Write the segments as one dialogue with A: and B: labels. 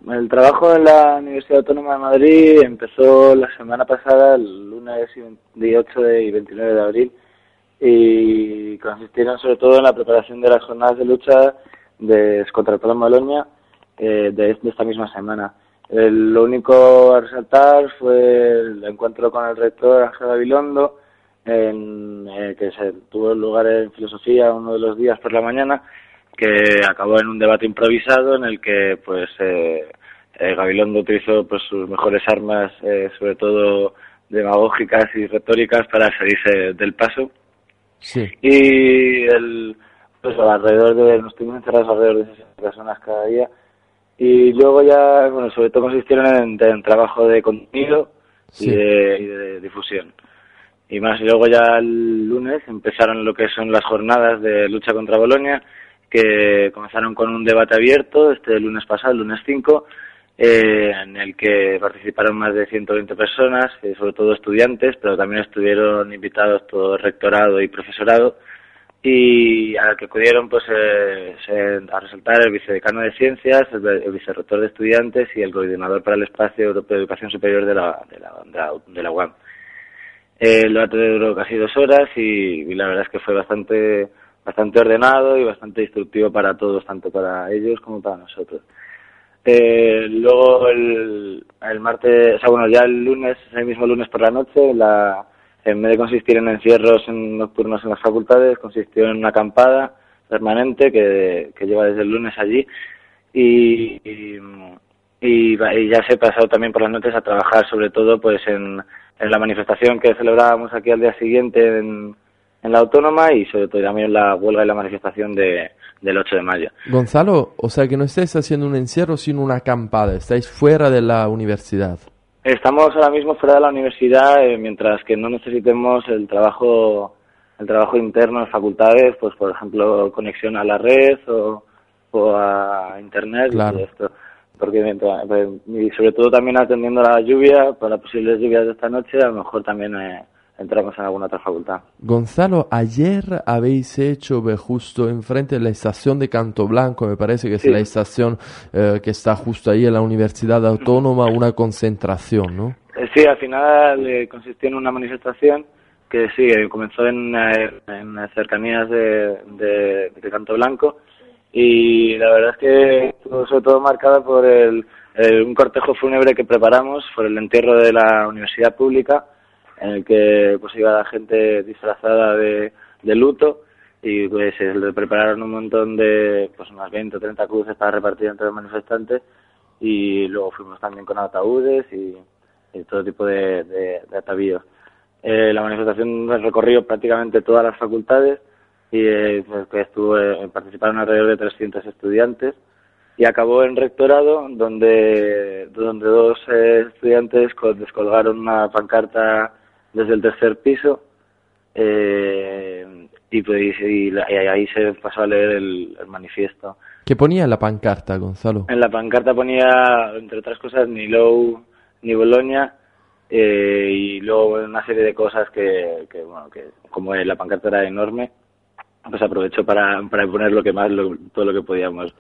A: el trabajo en la Universidad Autónoma de Madrid empezó la semana pasada, el lunes 28 y 29 de abril, y consistieron sobre todo en la preparación de las jornadas de lucha contra el Plan Bolonia de esta misma semana. Lo único a resaltar fue el encuentro con el rector Ángel Gabilondo, que se tuvo lugar en filosofía uno de los días por la mañana, que acabó en un debate improvisado en el que pues Gabilondo utilizó pues sus mejores armas, sobre todo demagógicas y retóricas, para salirse del paso.
B: Sí.
A: Y nos estuvimos encerrados alrededor de 60 personas cada día. Y luego ya, bueno, sobre todo consistieron en trabajo de contenido y de difusión. Y más, y luego ya el lunes empezaron lo que son las jornadas de lucha contra Bolonia, que comenzaron con un debate abierto este lunes pasado, el lunes 5, en el que participaron más de 120 personas, sobre todo estudiantes, pero también estuvieron invitados todo el rectorado y profesorado, y al que acudieron pues a resaltar el vicedecano de Ciencias, el vicerrector de Estudiantes y el coordinador para el Espacio Europeo de Educación Superior de la UAM. El debate duró casi 2 horas y la verdad es que fue bastante ordenado y bastante instructivo para todos, tanto para ellos como para nosotros. Luego el martes, ya el lunes, ese mismo lunes por la noche, en vez de consistir en encierros nocturnos en las facultades, consistió en una acampada permanente que lleva desde el lunes allí y ya se ha pasado también por las noches a trabajar sobre todo pues en la manifestación que celebrábamos aquí al día siguiente en la Autónoma y sobre todo también la huelga y la manifestación del 8 de mayo.
B: Gonzalo, o sea que no estáis haciendo un encierro sino una acampada, estáis fuera de la universidad.
A: Estamos ahora mismo fuera de la universidad, mientras que no necesitemos el trabajo interno en facultades, pues por ejemplo conexión a la red o a internet.
B: Claro.
A: Y esto, porque y sobre todo también atendiendo a la lluvia, para posibles lluvias de esta noche, a lo mejor también entramos en alguna otra facultad.
B: Gonzalo, ayer habéis hecho justo enfrente de la estación de Canto Blanco, me parece que es la estación que está justo ahí en la Universidad Autónoma, una concentración, ¿no?
A: Sí, al final consistió en una manifestación que comenzó en cercanías de Canto Blanco y la verdad es que estuvo sobre todo marcada por un cortejo fúnebre que preparamos por el entierro de la universidad pública, en el que pues iba la gente disfrazada de luto y pues le prepararon un montón de pues unas 20 o 30 cruces para repartir entre los manifestantes y luego fuimos también con ataúdes y todo tipo de atavíos. La manifestación recorrió prácticamente todas las facultades y pues, participaron alrededor de 300 estudiantes y acabó en rectorado donde 2 estudiantes descolgaron una pancarta desde el 3er piso y ahí se pasó a leer el manifiesto.
B: ¿Qué ponía en la pancarta, Gonzalo?
A: En la pancarta ponía, entre otras cosas, ni Lou ni Bolonia y luego una serie de cosas que como la pancarta era enorme, pues aprovechó para poner todo lo que podíamos.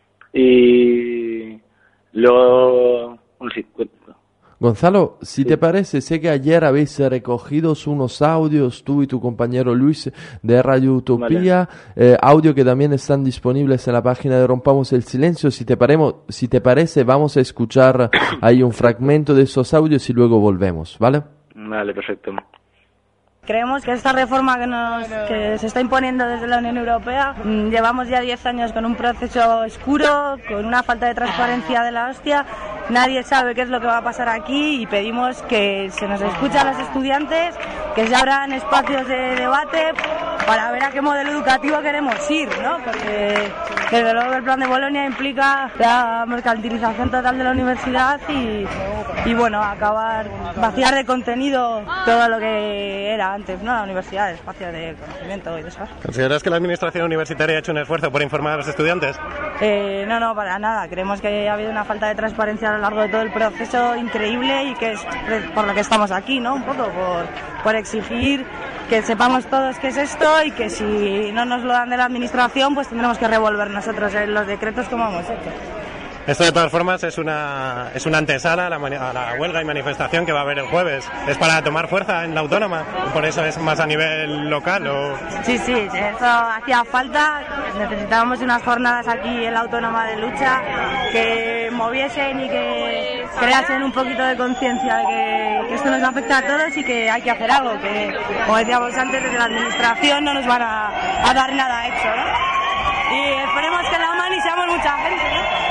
A: Y luego
B: Gonzalo, si te parece, sé que ayer habéis recogido unos audios, tú y tu compañero Luis, de Radio Utopía, vale. Audio que también están disponibles en la página de Rompamos el Silencio. Si te parece, vamos a escuchar ahí un fragmento de esos audios y luego volvemos, ¿vale?
A: Vale, perfecto.
C: Creemos que esta reforma que se está imponiendo desde la Unión Europea, llevamos ya 10 años con un proceso oscuro, con una falta de transparencia de la hostia, nadie sabe qué es lo que va a pasar aquí y pedimos que se nos escuche a los estudiantes, que se abran espacios de debate para ver a qué modelo educativo queremos ir, ¿no? Porque desde luego el plan de Bolonia implica la mercantilización total de la universidad y bueno, vaciar de contenido todo lo que era antes, ¿no? La universidad, el espacio de conocimiento y de eso.
D: ¿Consideras que la administración universitaria ha hecho un esfuerzo por informar a los estudiantes?
C: No, para nada. Creemos que ha habido una falta de transparencia a lo largo de todo el proceso increíble y que es por lo que estamos aquí, ¿no? Un poco por exigir que sepamos todos qué es esto y que si no nos lo dan de la administración, pues tendremos que revolver nosotros los decretos como hemos hecho.
D: Esto de todas formas es una antesala a la huelga y manifestación que va a haber el jueves. ¿Es para tomar fuerza en la autónoma? ¿Por eso es más a nivel local?
C: Sí, eso hacía falta. Necesitábamos unas jornadas aquí en la autónoma de lucha que moviesen y que creasen un poquito de conciencia de que esto nos afecta a todos y que hay que hacer algo, que como decíamos antes, desde la administración no nos van a dar nada hecho, ¿no? Y esperemos que en la mani seamos mucha gente, ¿no?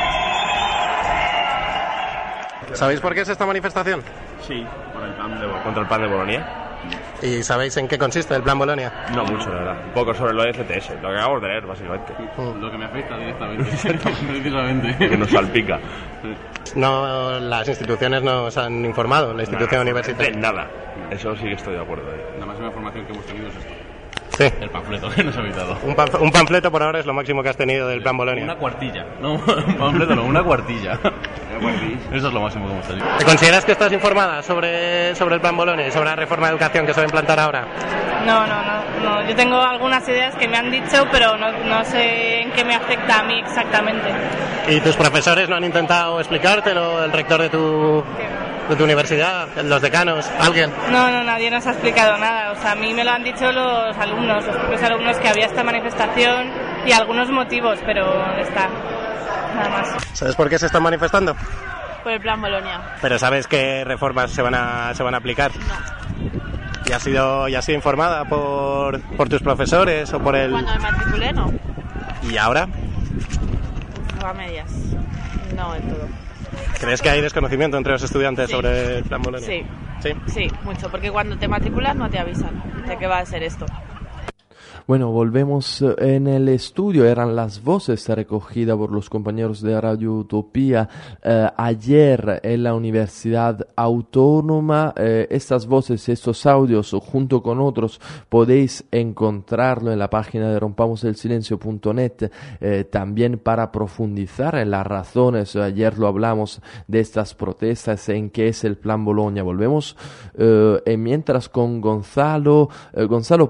D: ¿Sabéis por qué es esta manifestación?
E: Sí, contra el plan de Bolonia.
D: ¿Y sabéis en qué consiste el plan Bolonia?
E: No mucho, la verdad. Un poco sobre lo de CTS, lo que acabamos de leer, básicamente.
F: Lo que me afecta directamente, precisamente.
E: Que nos salpica.
D: No, las instituciones nos han informado, la institución universitaria.
E: Nada, eso sí que estoy de acuerdo.
F: La máxima información que hemos tenido es esto.
D: Sí.
F: El panfleto que nos ha evitado.
D: Un panfleto por ahora es lo máximo que has tenido del plan Bolonia.
F: Una cuartilla. No, un panfleto no, una cuartilla. Eso es lo máximo que hemos tenido.
D: ¿Te consideras que estás informada sobre el plan Bolonia y sobre la reforma de educación que se va a implantar ahora?
G: No. Yo tengo algunas ideas que me han dicho, pero no sé en qué me afecta a mí exactamente.
D: ¿Y tus profesores no han intentado explicártelo? ¿El rector de tu universidad? ¿Los decanos? ¿Alguien?
G: No, nadie nos ha explicado nada. O sea, a mí me lo han dicho los propios alumnos, que había esta manifestación y algunos motivos, pero está. Nada más.
D: ¿Sabes por qué se están manifestando?
G: Por el plan Bolonia.
D: ¿Pero sabes qué reformas se van a aplicar?
G: No.
D: ¿Y has sido informada por tus profesores o por el...?
G: Cuando me matriculé, no.
D: ¿Y ahora?
G: A medias. No, en todo.
D: ¿Crees que hay desconocimiento entre los estudiantes sobre el plan Bolonia?
G: Sí, mucho, porque cuando te matriculas no te avisan de que va a ser esto.
B: Bueno, volvemos en el estudio. Eran las voces recogidas por los compañeros de Radio Utopía ayer en la Universidad Autónoma. Estas voces, estos audios, junto con otros, podéis encontrarlo en la página de rompamoselsilencio.net, también para profundizar en las razones. Ayer lo hablamos de estas protestas, en qué es el Plan Bolonia. Volvemos mientras con Gonzalo. Gonzalo,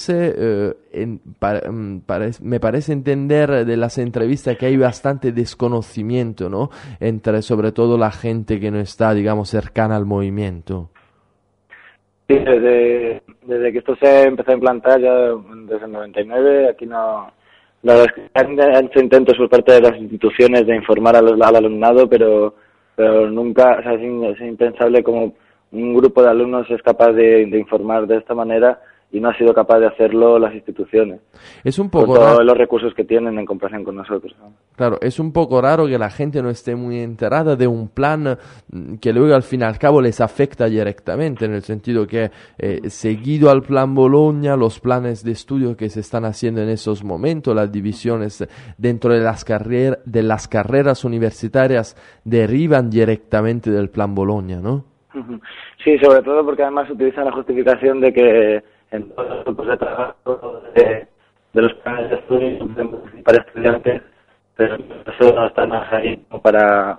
B: me parece entender de las entrevistas que hay bastante desconocimiento, ¿no? Entre sobre todo la gente que no está, digamos, cercana al movimiento.
A: Sí, desde que esto se empezó a implantar, ya desde el 99, aquí no... La verdad es que han hecho intentos por parte de las instituciones de informar al alumnado, pero nunca, o sea, es impensable como un grupo de alumnos es capaz de informar de esta manera, y no ha sido capaz de hacerlo las instituciones.
B: Es un poco
A: con todos los recursos que tienen en comparación con nosotros, ¿no?
B: Claro, es un poco raro que la gente no esté muy enterada de un plan que luego al fin y al cabo les afecta directamente, en el sentido que seguido al plan Bolonia, los planes de estudio que se están haciendo en esos momentos, las divisiones dentro de las carreras universitarias derivan directamente del plan Bolonia, ¿no?
A: Sí, sobre todo porque además utilizan la justificación de que en todos los grupos de trabajo de los planes de estudio pueden participar estudiantes, pero eso no está más ahí como para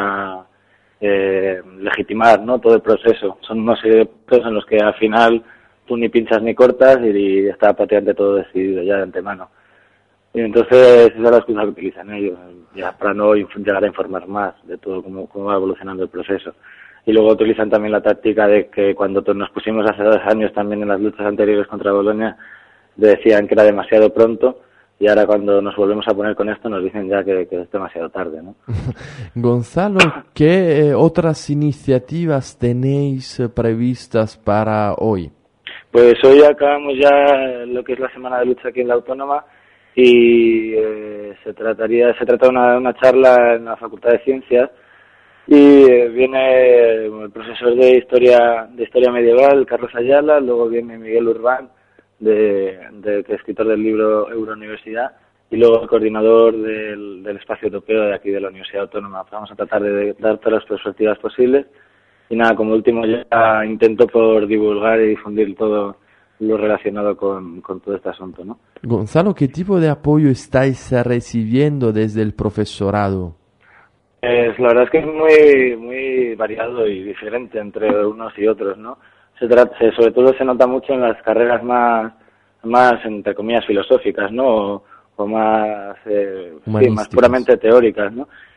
A: legitimar, ¿no?, todo el proceso. Son unos procesos en los que al final tú ni pinchas ni cortas y está prácticamente todo decidido ya de antemano. Y entonces esa es la excusa que utilizan ellos, ya para no llegar a informar más de todo cómo va evolucionando el proceso. Y luego utilizan también la táctica de que cuando nos pusimos hace 2 años también en las luchas anteriores contra Bolonia, decían que era demasiado pronto, y ahora cuando nos volvemos a poner con esto nos dicen ya que es demasiado tarde, ¿no?
B: Gonzalo, ¿qué otras iniciativas tenéis previstas para hoy?
A: Pues hoy acabamos ya lo que es la semana de lucha aquí en la Autónoma, y se trata de una charla en la Facultad de Ciencias, y viene el profesor de historia medieval, Carlos Ayala, luego viene Miguel Urbán, que es escritor del libro Eurouniversidad, y luego el coordinador del espacio europeo de aquí de la Universidad Autónoma. Vamos a tratar de dar todas las perspectivas posibles, y nada, como último ya intento por divulgar y difundir todo lo relacionado con todo este asunto, ¿no?
B: Gonzalo, ¿qué tipo de apoyo estáis recibiendo desde el profesorado?
A: La verdad es que es muy muy variado y diferente entre unos y otros, ¿no? Sobre todo se nota mucho en las carreras más entre comillas filosóficas, ¿no? O más más puramente teóricas, ¿no?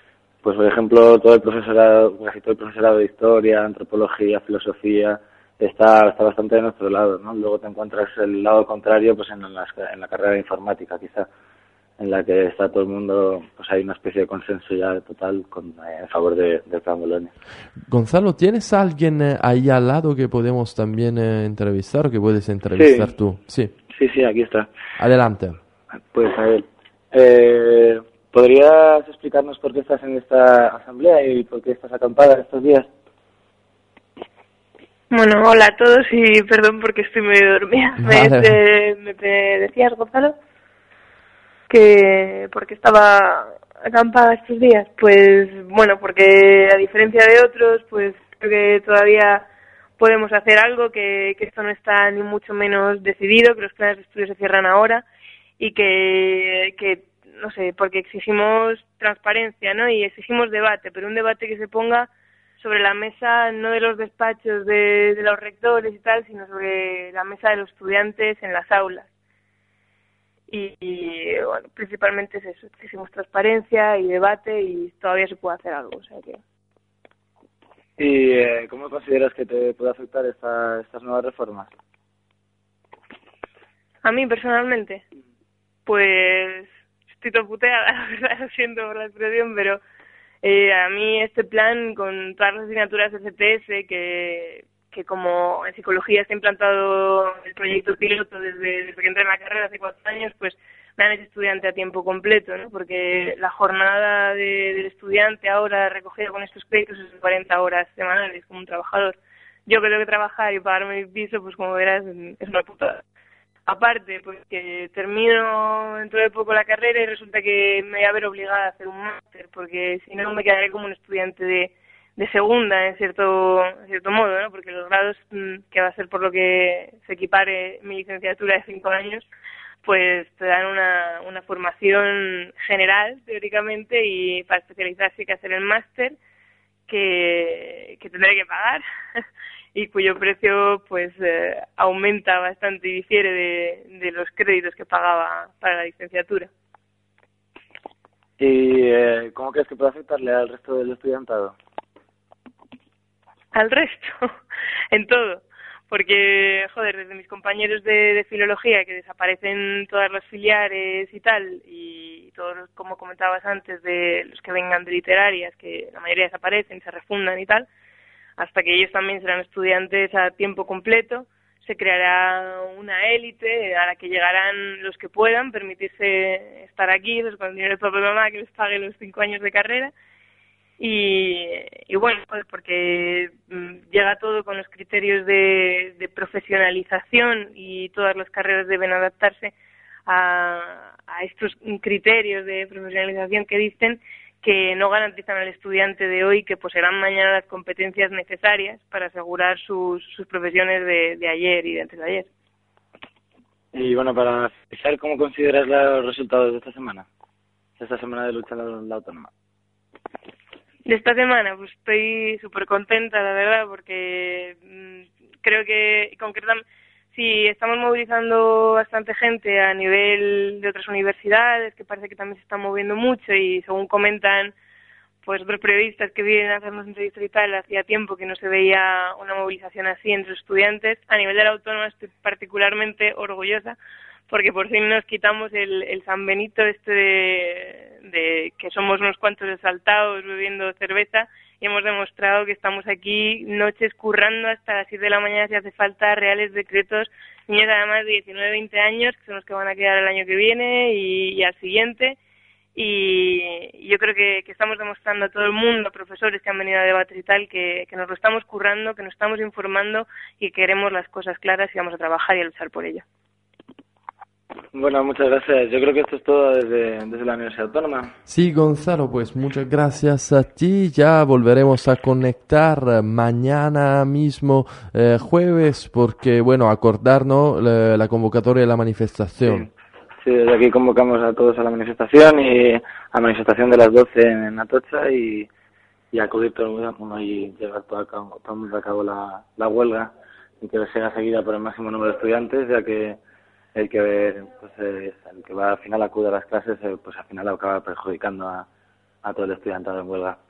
A: pues por ejemplo, todo el profesorado, casi todo el profesorado de historia, antropología, filosofía, está bastante de nuestro lado, ¿no? Luego te encuentras el lado contrario, pues en la carrera de informática, quizá, en la que está todo el mundo, pues hay una especie de consenso ya total en favor del plan Bolonia.
B: Gonzalo, ¿tienes a alguien ahí al lado que podemos también entrevistar o que puedes entrevistar tú? Sí.
A: Sí, aquí está.
B: Adelante.
A: Pues a ver, ¿podrías explicarnos por qué estás en esta asamblea y por qué estás acampada estos días?
H: Bueno, hola a todos y perdón porque estoy medio dormida.
B: Vale.
H: Me decías, Gonzalo, que por qué estaba acampada estos días. Pues bueno, porque a diferencia de otros, pues creo que todavía podemos hacer algo, que esto no está ni mucho menos decidido, que los planes de estudio se cierran ahora y que no sé, porque exigimos transparencia, ¿no? Y exigimos debate, pero un debate que se ponga sobre la mesa no de los despachos de los rectores y tal, sino sobre la mesa de los estudiantes en las aulas. Y bueno, principalmente es eso, exigimos transparencia y debate y todavía se puede hacer algo, o sea que...
A: ¿Y cómo consideras que te puede afectar estas nuevas reformas?
H: A mí personalmente, pues estoy todo puteada, la verdad, lo siento por la expresión, pero a mí este plan con todas las asignaturas de CTS que como en psicología está implantado el proyecto piloto desde que entré en la carrera hace 4 años, pues me han hecho estudiante a tiempo completo, ¿no? Porque la jornada del estudiante ahora recogida con estos créditos es de 40 horas semanales como un trabajador. Yo que tengo que trabajar y pagarme mi piso, pues como verás, es una putada. Aparte, pues que termino dentro de poco la carrera y resulta que me voy a ver obligada a hacer un máster, porque si no me quedaré como un estudiante de segunda, en cierto modo, ¿no? Porque los grados, que va a ser por lo que se equipare mi licenciatura de 5 años, pues te dan una formación general, teóricamente, y para especializarse hay que hacer el máster, que tendré que pagar, y cuyo precio pues aumenta bastante y difiere de los créditos que pagaba para la licenciatura.
A: ¿Y cómo crees que puede afectarle al resto del estudiantado?
H: Al resto, en todo, porque, joder, desde mis compañeros de filología, que desaparecen todas las filiales y tal, y todos, como comentabas antes, de los que vengan de literarias, que la mayoría desaparecen, se refundan y tal, hasta que ellos también serán estudiantes a tiempo completo, se creará una élite a la que llegarán los que puedan permitirse estar aquí, pues con el dinero de papá y mamá que les pague los 5 años de carrera. Y bueno, pues porque llega todo con los criterios de profesionalización y todas las carreras deben adaptarse a estos criterios de profesionalización que dicen que no garantizan al estudiante de hoy que poseerán mañana las competencias necesarias para asegurar sus profesiones de ayer y de antes de ayer.
A: Y bueno, para fijar, ¿cómo consideras los resultados de esta semana de lucha en la autónoma?
H: De esta semana, pues estoy súper contenta, la verdad, porque creo que concretamente sí estamos movilizando bastante gente a nivel de otras universidades, que parece que también se están moviendo mucho y según comentan pues otros periodistas que vienen a hacernos entrevistas y tal, hacía tiempo que no se veía una movilización así entre los estudiantes. A nivel de la autónoma estoy particularmente orgullosa porque por fin nos quitamos el San Benito de que somos unos cuantos exaltados bebiendo cerveza y hemos demostrado que estamos aquí noches currando hasta las 7 de la mañana si hace falta, reales decretos, niños además de 19, 20 años que son los que van a quedar el año que viene y al siguiente. Y yo creo que estamos demostrando a todo el mundo, a profesores que han venido a debates y tal, que nos lo estamos currando, que nos estamos informando y que queremos las cosas claras y vamos a trabajar y a luchar por ello.
A: Bueno, muchas gracias. Yo creo que esto es todo desde la Universidad Autónoma.
B: Sí, Gonzalo, pues muchas gracias a ti. Ya volveremos a conectar mañana mismo, jueves, porque, bueno, acordarnos la convocatoria de la manifestación.
A: Sí, desde aquí convocamos a todos a la manifestación y a la manifestación de las 12 en Atocha y acudir todo el mundo y llevar todo el mundo a cabo la huelga y que sea seguida por el máximo número de estudiantes, ya que el que va al final acude a las clases, pues al final acaba perjudicando a a todo el estudiantado en huelga.